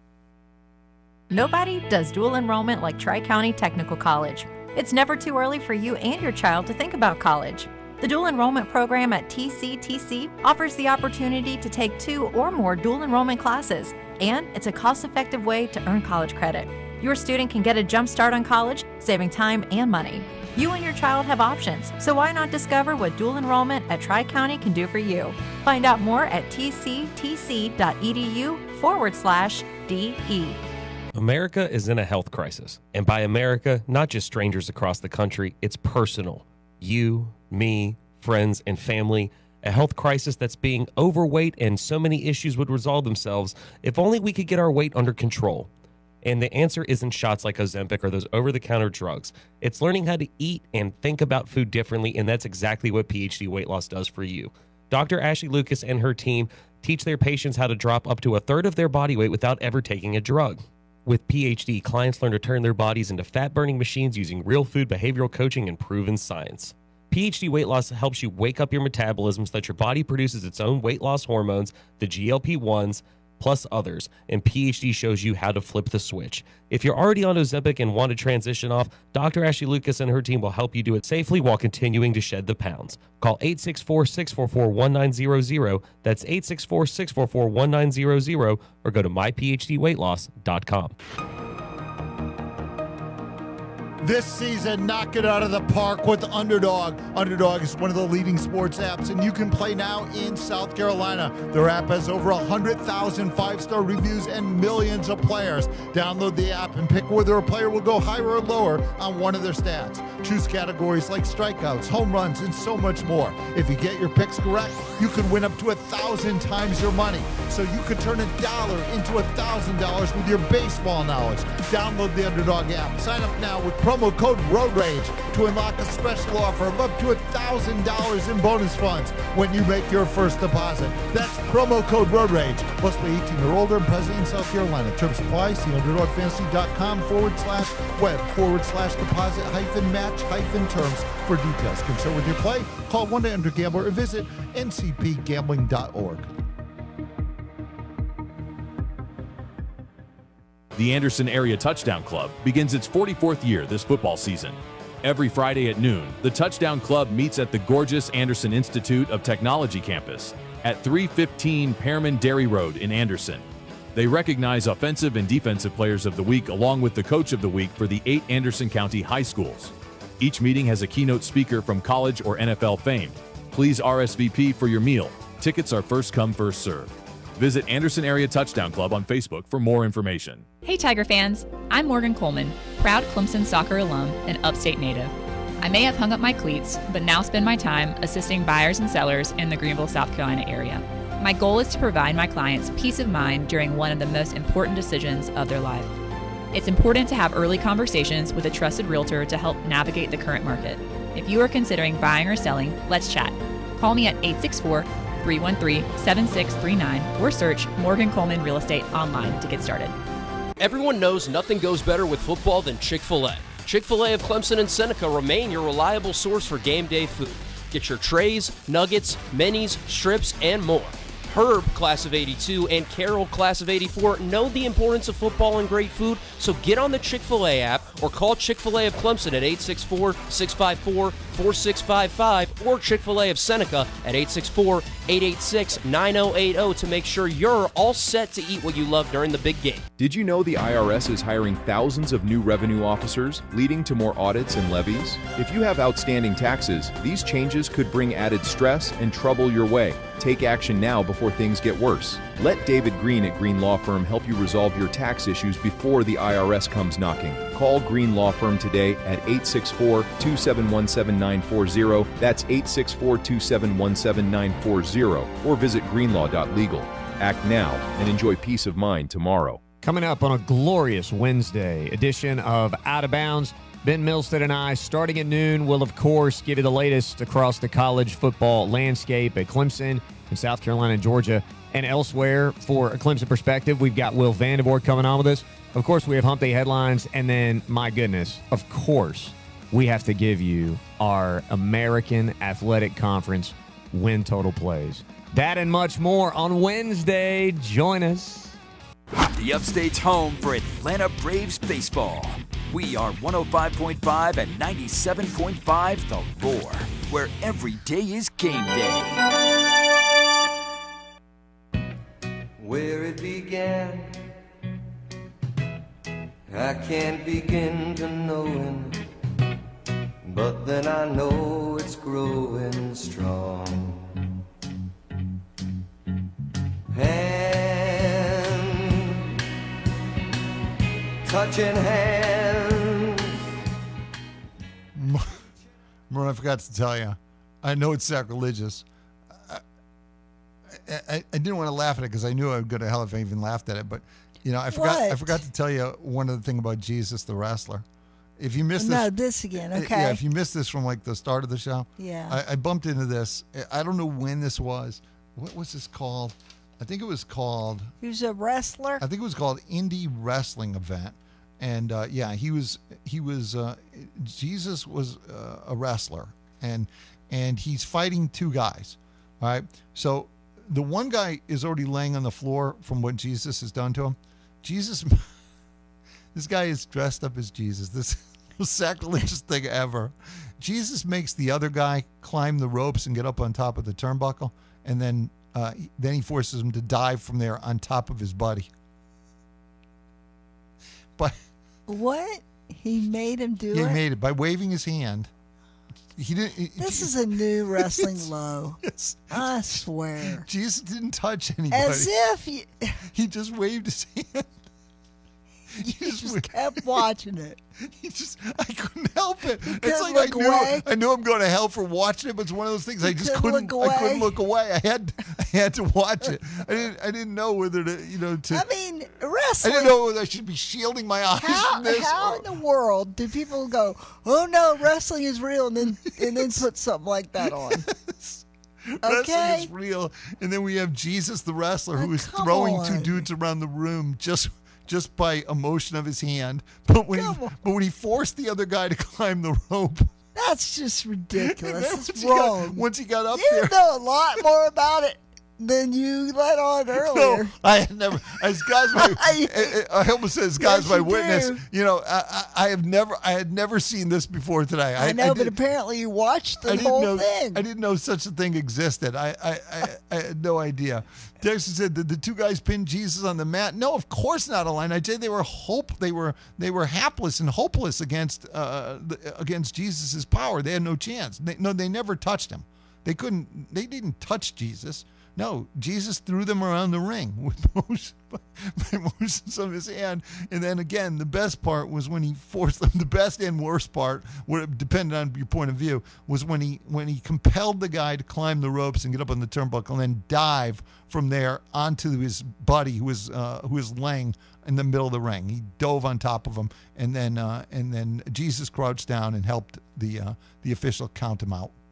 Nobody does dual enrollment like Tri-County Technical College. It's never too early for you and your child to think about college. The dual enrollment program at T C T C offers the opportunity to take two or more dual enrollment classes, and it's a cost-effective way to earn college credit. Your student can get a jump start on college, saving time and money. You and your child have options, so why not discover what dual enrollment at Tri-County can do for you? Find out more at tctc.edu forward slash DE. America is in a health crisis. And by America, not just strangers across the country, it's personal. You, me, friends, and family. a health crisis that's being overweight, and so many issues would resolve themselves if only we could get our weight under control. And the answer isn't shots like Ozempic or those over-the-counter drugs. It's learning how to eat and think about food differently, and that's exactly what P H D Weight Loss does for you. Doctor Ashley Lucas and her team teach their patients how to drop up to a third of their body weight without ever taking a drug. With P H D, clients learn to turn their bodies into fat-burning machines using real food behavioral coaching and proven science. P H D Weight Loss helps you wake up your metabolism so that your body produces its own weight loss hormones, the G L P ones, plus others, and P H D shows you how to flip the switch. If you're already on Ozempic and want to transition off, Doctor Ashley Lucas and her team will help you do it safely while continuing to shed the pounds. Call eight six four, six four four, one nine zero zero. That's eight six four, six four four, one nine zero zero, or go to my p h d weight loss dot com. This season, knock it out of the park with Underdog. Underdog is one of the leading sports apps, and you can play now in South Carolina. Their app has over one hundred thousand five-star reviews and millions of players. Download the app and pick whether a player will go higher or lower on one of their stats. Choose categories like strikeouts, home runs, and so much more. If you get your picks correct, you could win up to a thousand times your money. So you could turn a dollar into a thousand dollars with your baseball knowledge. Download the Underdog app. Sign up now with promo code Road Rage to unlock a special offer of up to a thousand dollars in bonus funds when you make your first deposit. That's promo code Road Rage. Must be eighteen or older and present in South Carolina. Terms apply. See underdogfantasy.com forward slash web forward slash deposit hyphen match hyphen terms for details. Concerned with your play? Call one eight hundred gambler or visit n c p gambling dot org. The Anderson Area Touchdown Club begins its forty-fourth year this football season. Every Friday at noon, the Touchdown Club meets at the gorgeous Anderson Institute of Technology campus at three fifteen Pearman Dairy Road in Anderson. They recognize offensive and defensive players of the week along with the coach of the week for the eight Anderson County high schools. Each meeting has a keynote speaker from college or N F L fame. Please R S V P for your meal. Tickets are first come, first served. Visit Anderson Area Touchdown Club on Facebook for more information. Hey Tiger fans, I'm Morgan Coleman, proud Clemson soccer alum and upstate native. I may have hung up my cleats, but now spend my time assisting buyers and sellers in the Greenville, South Carolina area. My goal is to provide my clients peace of mind during one of the most important decisions of their life. It's important to have early conversations with a trusted realtor to help navigate the current market. If you are considering buying or selling, let's chat. Call me at eight six four, three one three, seven six three nine or search Morgan Coleman Real Estate online to get started. Everyone knows nothing goes better with football than Chick-fil-A. Chick-fil-A of Clemson and Seneca remain your reliable source for game day food. Get your trays, nuggets, minis, strips, and more. Herb, class of eighty-two, and Carol, class of eighty-four, know the importance of football and great food, so get on the Chick-fil-A app or call Chick-fil-A of Clemson at eight six four, six five four, four six five five or Chick-fil-A of Seneca at eight six four, eight eight six, nine oh eight oh to make sure you're all set to eat what you love during the big game. Did you know the I R S is hiring thousands of new revenue officers, leading to more audits and levies? If you have outstanding taxes, these changes could bring added stress and trouble your way. Take action now before things get worse. Let David Green at Green Law Firm help you resolve your tax issues before the I R S comes knocking. Call Green Law Firm today at eight six four, two seven one, seven nine four zero. That's eight six four, two seven one, seven nine four zero. Or visit greenlaw dot legal. Act now and enjoy peace of mind tomorrow. Coming up on a glorious Wednesday edition of Out of Bounds, Ben Milstead and I, starting at noon, will, of course, give you the latest across the college football landscape at Clemson in South Carolina and Georgia and elsewhere. For a Clemson perspective, we've got Will Vandervoort coming on with us. Of course, we have Hump Day headlines, and then, my goodness, of course, we have to give you our American Athletic Conference win total plays. That and much more on Wednesday. Join us. The Upstate's home for Atlanta Braves baseball. We are one oh five point five and ninety-seven point five The Roar, where every day is game day. Where it began, I can't begin to know it, but then I know it's growing strong. Hand, touching hands. Merle, I forgot to tell you. I know it's sacrilegious. I, I didn't want to laugh at it because I knew I would go to hell if I even laughed at it. But you know, I forgot. I What? forgot to tell you one other thing about Jesus the wrestler. If you missed No, this, this again. uh, Okay. yeah, if you missed this from like the start of the show, Yeah. I, I bumped into this. I don't know when this was. What was this called? I think it was called. He was a wrestler. I think it was called Indie Wrestling Event, and uh, yeah, he was he was uh, Jesus was uh, a wrestler, and and he's fighting two guys. All right, so the one guy is already laying on the floor from what Jesus has done to him. Jesus, this guy is dressed up as Jesus. This most sacrilegious thing ever. Jesus makes the other guy climb the ropes and get up on top of the turnbuckle, and then. Uh, then he forces him to dive from there on top of his buddy. But What? He made him do he it? made it by waving his hand. He didn't. he- This is a new wrestling Yes. low. Yes. I swear. Jesus didn't touch anybody. As if you, He just waved his hand. you just kept watching it. He just, I couldn't help it. You It's couldn't like I look knew, away? I knew I'm going to hell for watching it, but it's one of those things I You just couldn't couldn't. look I couldn't away? look away. I had, I had to watch it. I didn't, I didn't know whether to, you know, to. I mean, I wrestling. didn't know whether I should be shielding my eyes How, from this. how or- in the world do people go, oh no, wrestling is real, and then and then put something like that on? Wrestling Okay. is real, and then we have Jesus the wrestler who Oh, is come throwing two on. dudes around the room just just by a motion of his hand. But when he, but when he forced the other guy to climb the rope, That's just and ridiculous. then It's once he got- wrong. once he got up you there, know a lot more about it than you let on no, earlier. I had never. As God's my, I, I almost says God's Yes, my you witness. do. You know, I, I I have never, I had never seen this before today. I, know, but did- apparently you watched the I didn't whole know. thing. I didn't know such a thing existed. I I, I, I had no idea. Dexter said that the two guys pinned Jesus on the mat. No, of course not, Elaine. I said they were hope. They were they were hapless and hopeless against uh, the, against Jesus's power. They had no chance. They, no, they never touched him. They couldn't. They didn't touch Jesus. No, Jesus threw them around the ring with motion, by motions of his hand. And then again, the best part was when he forced them. The best and worst part, where it depended on your point of view, was when he when he compelled the guy to climb the ropes and get up on the turnbuckle and then dive from there onto his buddy who was uh, who was laying in the middle of the ring. He dove on top of him, and then uh, and then Jesus crouched down and helped the uh, the official count him out.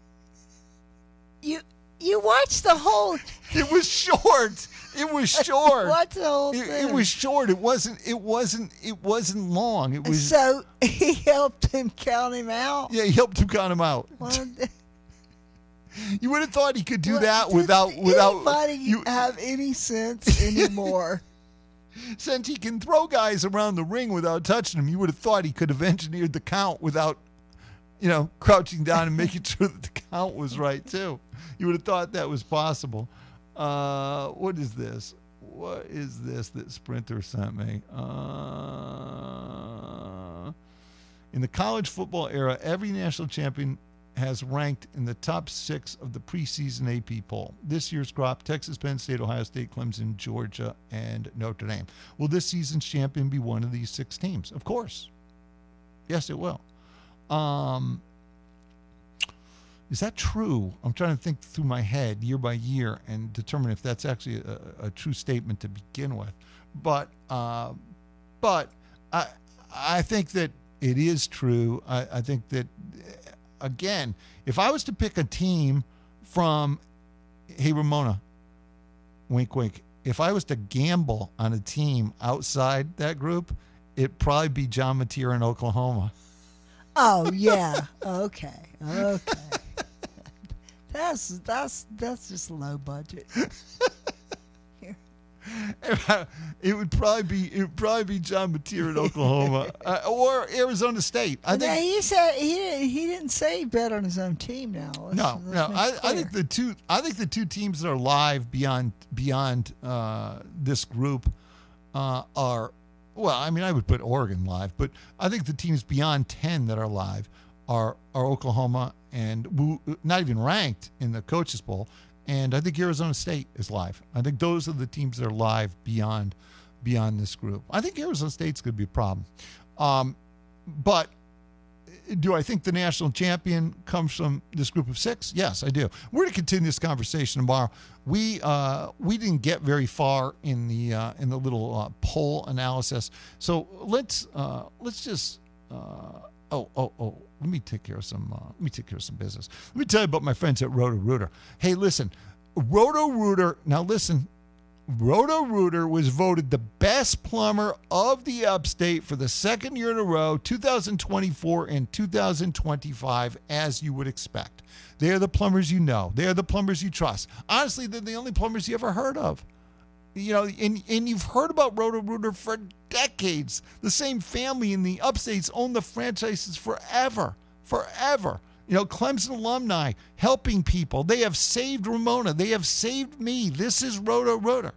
You you watched the whole. It was short. It was short. Watch the whole It, thing. it was short. It wasn't. It wasn't. It wasn't long. It was. So he helped him count him out. Yeah, he helped him count him out. Well, You would have thought he could do What- that does without without. anybody You, have any sense anymore? since he can throw guys around the ring without touching them, you would have thought he could have engineered the count without, you know, crouching down and making sure that the count was right too. You would have thought that was possible. Uh, what is this? What is this that Sprinter sent me? Uh, in the college football era, every national champion has ranked in the top six of the preseason A P poll. This year's crop, Texas, Penn State, Ohio State, Clemson, Georgia, and Notre Dame. Will this season's champion be one of these six teams? Of course. Yes, it will. Um, is that true? I'm trying to think through my head year by year and determine if that's actually a, a true statement to begin with. But uh, but I I think that it is true. I, I think that, again, if I was to pick a team from, hey, Ramona, wink, wink, if I was to gamble on a team outside that group, it'd probably be John Mateer in Oklahoma. Oh yeah. Okay. Okay. That's that's that's just low budget. It would probably be it would probably be John Mateer in Oklahoma uh, or Arizona State. I And think he said he didn't, he didn't say he bet on his own team. Now Let's- no, let's no. make I, it I think clear. the two I think the two teams that are live beyond beyond uh, this group uh, are well. I mean, I would put Oregon live, but I think the teams beyond ten that are live are are Oklahoma and who- not even ranked in the Coaches Bowl. And I think Arizona State is live. I think those are the teams that are live beyond beyond this group. I think Arizona State's going to be a problem. Um, but do I think the national champion comes from this group of six? Yes, I do. We're going to continue this conversation tomorrow. We uh, we didn't get very far in the uh, in the little uh, poll analysis, so let's uh, let's just uh, oh oh oh. Let me take care of some. Uh, let me take care of some business. Let me tell you about my friends at Roto-Rooter. Hey, listen, Roto-Rooter. Now listen. Roto-Rooter was voted the best plumber of the upstate for the second year in a row, two thousand twenty-four and two thousand twenty-five, as you would expect. They are the plumbers you know. They are the plumbers you trust. Honestly, they're the only plumbers you ever heard of. You know, and, and you've heard about Roto-Rooter for decades. The same family in the upstates own the franchises forever, forever. You know, Clemson alumni helping people. They have saved Ramona. They have saved me. This is Roto-Rooter.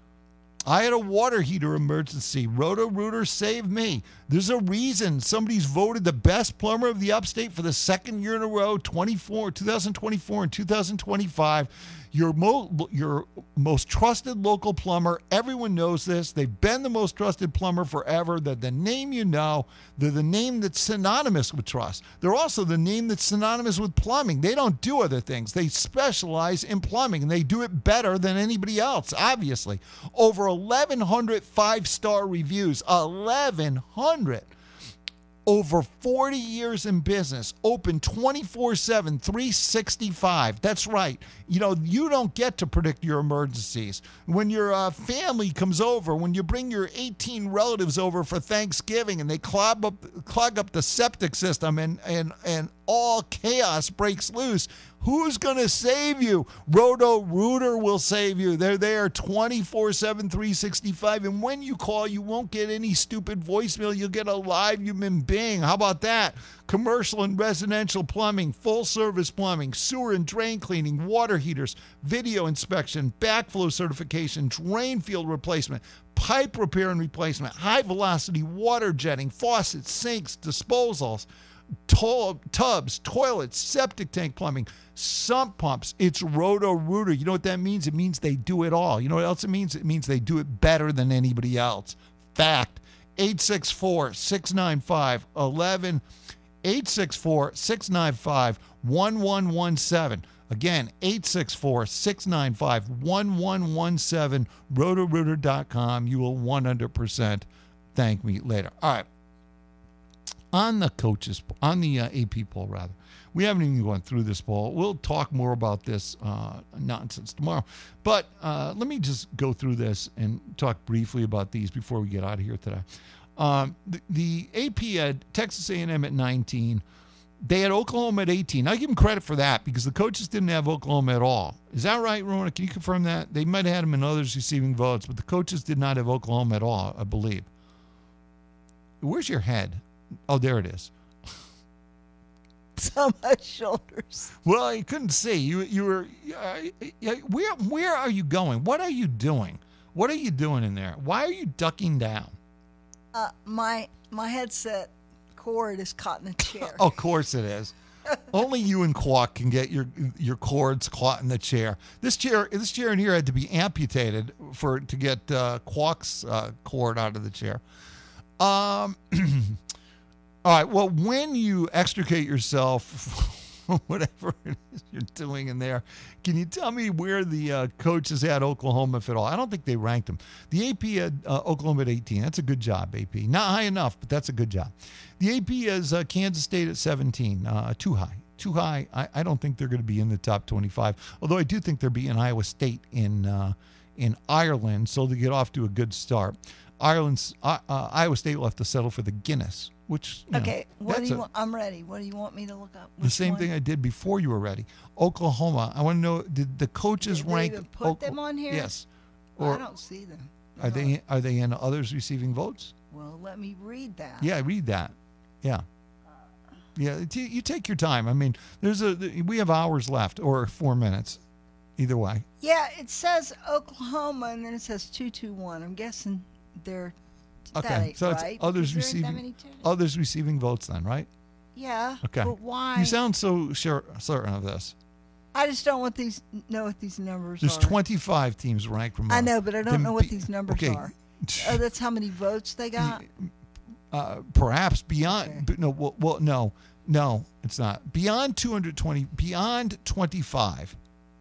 I had a water heater emergency. Roto-Rooter saved me. There's a reason somebody's voted the best plumber of the upstate for the second year in a row, twenty-four, twenty twenty-four and two thousand twenty-five. Your, mo- your most trusted local plumber. Everyone knows this. They've been the most trusted plumber forever. They're the name you know. They're the name that's synonymous with trust. They're also the name that's synonymous with plumbing. They don't do other things. They specialize in plumbing, and they do it better than anybody else, obviously. Over eleven hundred five-star reviews. eleven hundred. Over forty years in business, open twenty-four seven, three sixty-five. That's right. You know, you don't get to predict your emergencies. When your uh, family comes over, when you bring your eighteen relatives over for Thanksgiving and they clog up, clog up the septic system and, and, and all chaos breaks loose, who's going to save you? Roto-Rooter will save you. They're there twenty-four seven, three sixty-five. And when you call, you won't get any stupid voicemail. You'll get a live human being. How about that? Commercial and residential plumbing, full-service plumbing, sewer and drain cleaning, water heaters, video inspection, backflow certification, drain field replacement, pipe repair and replacement, high-velocity water jetting, faucets, sinks, disposals, to- tubs, toilets, septic tank plumbing, sump pumps. It's Roto-Rooter. You know what that means? It means they do it all. You know what else it means? It means they do it better than anybody else. Fact. eight six four, six nine five, eleven eight six four, six nine five, one one one seven. Again, eight six four, six nine five, one one one seven, roto rooter dot com. You will one hundred percent thank me later. All right. On the coaches, on the uh, A P poll, rather. We haven't even gone through this poll. We'll talk more about this uh, nonsense tomorrow. But uh, let me just go through this and talk briefly about these before we get out of here today. Um, the, the A P had Texas A and M at nineteen. They had Oklahoma at eighteen. I give them credit for that because the coaches didn't have Oklahoma at all. Is that right, Rona? Can you confirm that? They might have had them in others receiving votes, but the coaches did not have Oklahoma at all, I believe. Where's your head? Oh, there it is. It's on my shoulders. Well, I couldn't see. You you were uh, where where are you going? What are you doing? What are you doing in there? Why are you ducking down? Uh, my my headset cord is caught in the chair. Of course it is. Only you and Quack can get your your cords caught in the chair. This chair this chair in here had to be amputated for to get uh, Quack's uh, cord out of the chair. Um. All right. Well, when you extricate yourself from whatever it is you're doing in there, can you tell me where the uh, coaches had Oklahoma, if at all? I don't think they ranked them. The A P had uh, Oklahoma at eighteen. That's a good job, A P. Not high enough, but that's a good job. The A P has uh, Kansas State at seventeen. Uh, too high. Too high. I, I don't think they're going to be in the top twenty-five, although I do think they'll be in Iowa State in, uh, in Ireland, so they get off to a good start. Ireland's uh, uh, Iowa State will have to settle for the Guinness. Which, you okay, know, what do you a, want? I'm ready. What do you want me to look up? Which the same one? thing I did before you were ready. Oklahoma. I want to know, did the coaches did they rank? Even put Oklahoma? them on here? Yes. Well, or I don't see them. Are they are they in others receiving votes? Well, let me read that. Yeah, read that. Yeah. Yeah, you take your time. I mean, there's a we have hours left or four minutes, either way. Yeah, it says Oklahoma and then it says two two one. I'm guessing they're. Okay, so it's right, others receiving others receiving votes then, right? Yeah. Okay. But why? You sound so sure certain of this. I just don't want these know what these numbers There's are. There's twenty-five teams ranked from. I know, but I don't the, know what these numbers okay. are. Oh, that's how many votes they got. Uh, perhaps beyond. Okay. But no, well, well, no. No, it's not. Beyond two hundred twenty, beyond twenty-five,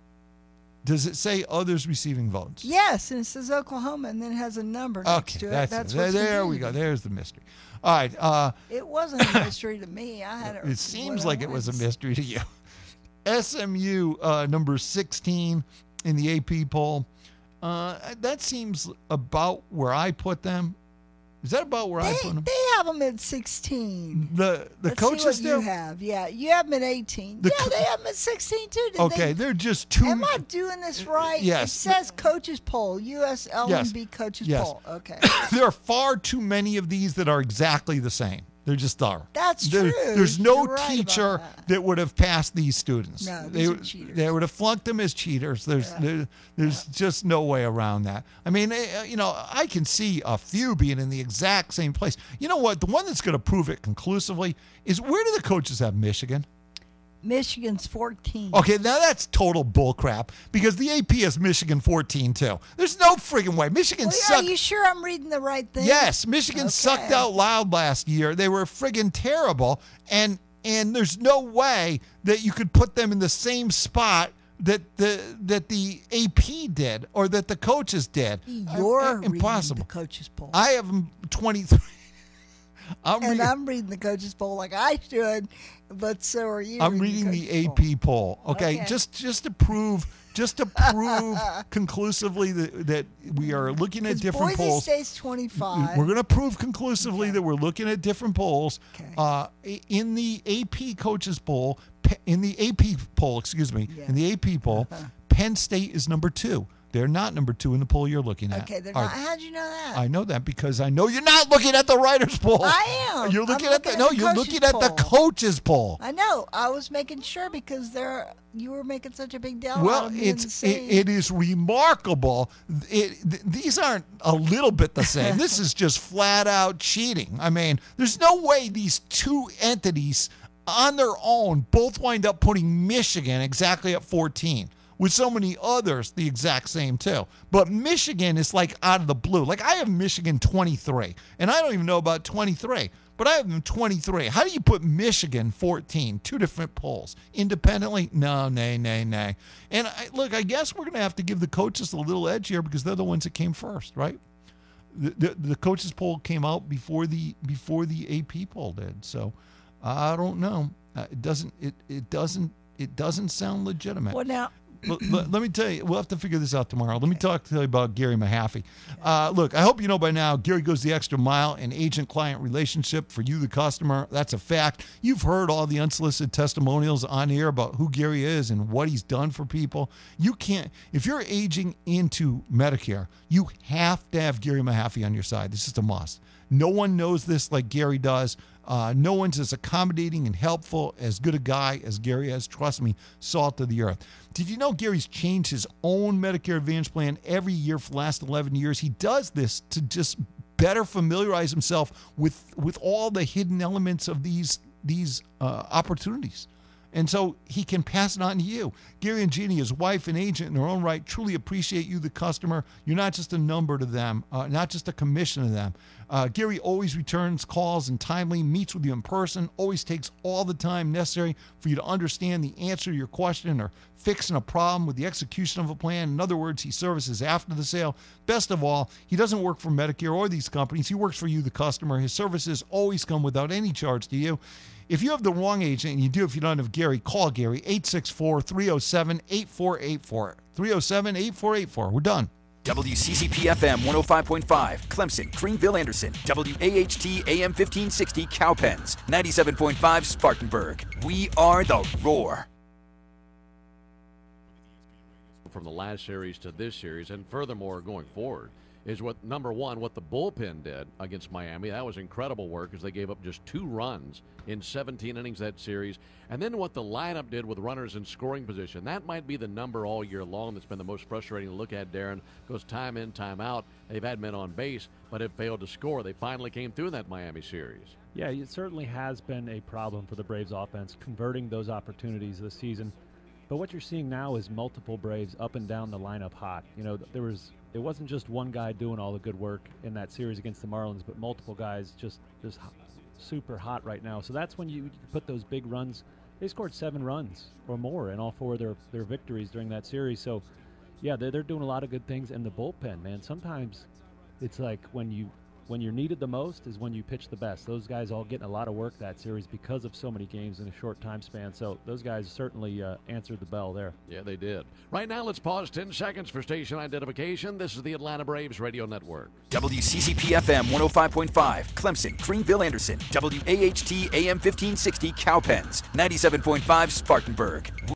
does it say others receiving votes? Yes, and it says Oklahoma, and then it has a number next Okay, to it. that's, That's there, what's there we go. There's the mystery. All right. Uh, It wasn't a mystery to me. I had it. it seems like it was a mystery to you. S M U uh, number sixteen in the A P poll. Uh, that seems about where I put them. Is that about where They, I put them? they have them at sixteen. The the Let's coaches see what do? you have. Yeah, you have them at eighteen. The yeah, co- they have them at sixteen too. Did Okay, they, they're just too. Am I doing this right? Yes. It says coaches poll, U S L M B Yes. coaches Yes. poll. Okay. There are far too many of these that are exactly the same. There just are. That's There- true. There's no You're right teacher about that. would have passed these students. No, they, these are cheaters. they would have flunked them as cheaters. There's there, there's just no way around that. I mean, eh, you know, I can see a few being in the exact same place. You know what? The one that's going to prove it conclusively is, where do the coaches have Michigan? Michigan's fourteen. Okay, now that's total bullcrap, because the A P has Michigan fourteen too. There's no friggin' way. Michigan Well, yeah, sucked. are you sure I'm reading the right thing? Yes, Michigan Okay. sucked out loud last year. They were friggin' terrible, and and there's no way that you could put them in the same spot that the that the A P did or that the coaches did. You're Uh, reading impossible. the coaches poll. I have them twenty-three. I'm and reading, I'm reading the coaches poll like I should, but so are you. I'm reading the coaches A poll. P poll. Okay, Okay. just just to prove just to prove conclusively that that we are looking at 'Cause different Boise polls. State's twenty-five. We're going to prove conclusively that we're looking at different polls. Uh, in the A P coaches poll, Pe- in the A P poll, excuse me, in the A P poll, Penn State is number two. They're not number two in the poll you're looking at. Okay, they're Are- not. How'd you know that? I know that because I know you're not looking at the writers' poll. I am. You're looking I'm at the looking no. at the You're coaches' looking at the poll. coaches' poll. I know. I was making sure because there you were making such a big deal. out Well, of being the it's it, same. it is remarkable. It, th- these aren't a little bit the same. This is just flat out cheating. I mean, there's no way these two entities on their own both wind up putting Michigan exactly at fourteen. With so many others, the exact same too. But Michigan is like out of the blue. Like I have Michigan twenty-three, and I don't even know about twenty-three, but I have them twenty-three. How do you put Michigan fourteen? Two different polls. Independently? No, nay, nay, nay. And I, look, I guess we're going to have to give the coaches a little edge here because they're the ones that came first, right? The, the, the coaches poll came out before the before the A P poll did. So I don't know. Uh, it doesn't it, it doesn't it doesn't sound legitimate. Well, now. Let, let, let me tell you, we'll have to figure this out tomorrow. Let me talk to you about Gary Mahaffey. Uh, look, I hope you know by now, Gary goes the extra mile in agent-client relationship for you, the customer. That's a fact. You've heard all the unsolicited testimonials on here about who Gary is and what he's done for people. You can't, if you're aging into Medicare, you have to have Gary Mahaffey on your side. This is a must. No one knows this like Gary does. Uh, no one's as accommodating and helpful, as good a guy as Gary is. Trust me, salt of the earth. Did you know Gary's changed his own Medicare Advantage plan every year for the last eleven years? He does this to just better familiarize himself with with all the hidden elements of these these uh, opportunities. And so he can pass it on to you. Gary and Jeannie, his wife and agent in their own right, truly appreciate you, the customer. You're not just a number to them, uh, not just a commission to them. Uh, Gary always returns calls and timely, meets with you in person, always takes all the time necessary for you to understand the answer to your question or fixing a problem with the execution of a plan. In other words, he services after the sale. Best of all, he doesn't work for Medicare or these companies. He works for you, the customer. His services always come without any charge to you. If you have the wrong agent, and you do if you don't have Gary, call Gary, eight six four, three oh seven, eight four eight four. three oh seven, eight four eight four. We're done. W C C P F M one oh five point five, Clemson, Greenville, Anderson. W A H T A M fifteen sixty, Cowpens. ninety-seven point five, Spartanburg. We are the Roar. From the last series to this series, and furthermore going forward, is what number one, what the bullpen did against Miami. That was incredible work as they gave up just two runs in seventeen innings that series. And then what the lineup did with runners in scoring position. That might be the number all year long that's been the most frustrating to look at, Darren, because time in, time out, they've had men on base, but have failed to score. They finally came through in that Miami series. Yeah, it certainly has been a problem for the Braves offense, converting those opportunities this season. But what you're seeing now is multiple Braves up and down the lineup hot. You know, there was it wasn't just one guy doing all the good work in that series against the Marlins, but multiple guys just just super hot right now. So that's when you, you put those big runs. They scored seven runs or more in all four of their, their victories during that series. So, yeah, they're, they're doing a lot of good things. And the bullpen, man, sometimes it's like when you when you're needed the most is when you pitch the best. Those guys all getting a lot of work that series because of so many games in a short time span. So those guys certainly uh, answered the bell there. Yeah, they did. Right now, let's pause ten seconds for station identification. This is the Atlanta Braves Radio Network. W C C P F M one oh five point five, Clemson, Greenville, Anderson. W A H T A M fifteen sixty, Cowpens. ninety-seven point five, Spartanburg.